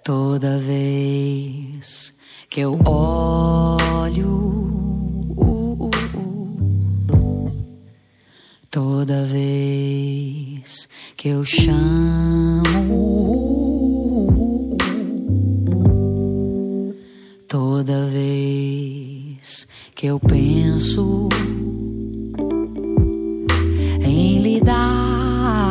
Toda vez que eu olho, toda vez que eu chamo, toda vez que eu penso em lhe dar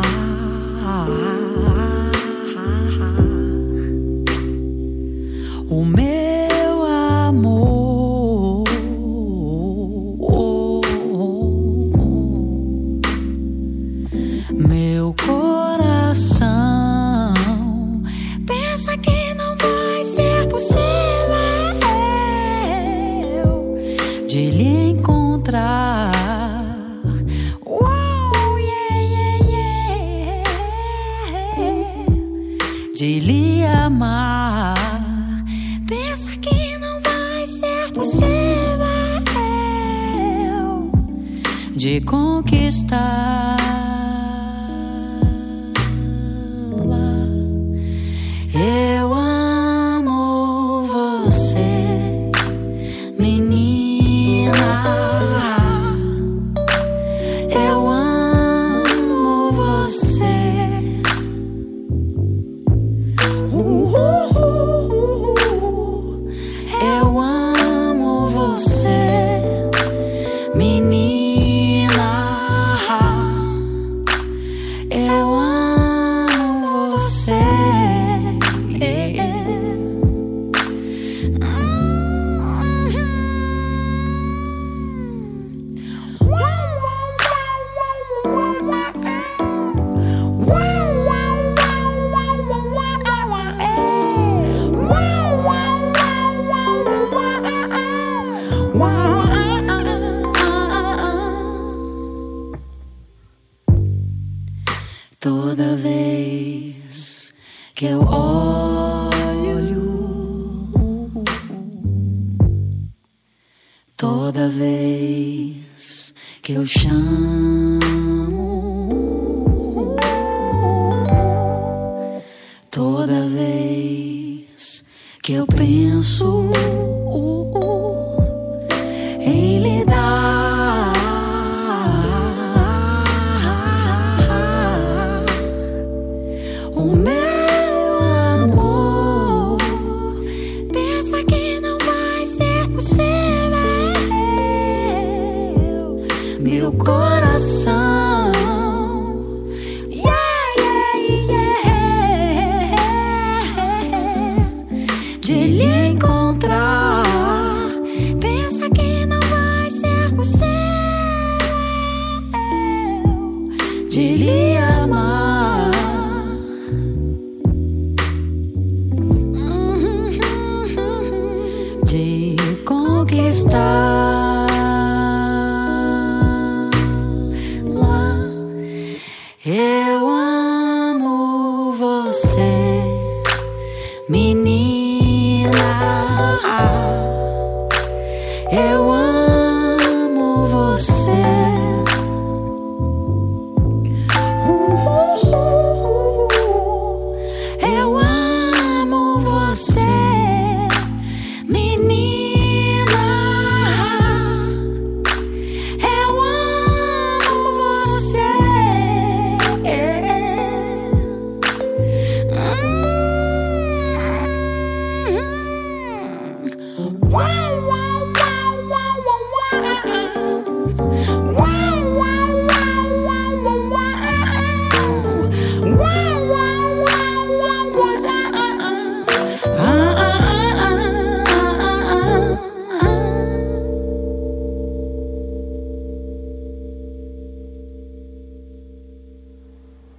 o meu amor, meu coração pensa que não vai ser possível de lhe encontrar. De lhe amar, pensa que não vai ser possível de conquistá-la. Eu amo você, menina. Eu amo você. Eu amo você, menina. Eu amo você. Toda vez que eu olho, toda vez que eu chamo, toda vez que eu penso em lhe dar o meu amor, pensa que não vai ser possível. Meu coração, de lhe encontrar, pensa que não vai ser possível de lhe amar. De conquistar. Eu amo você, menina.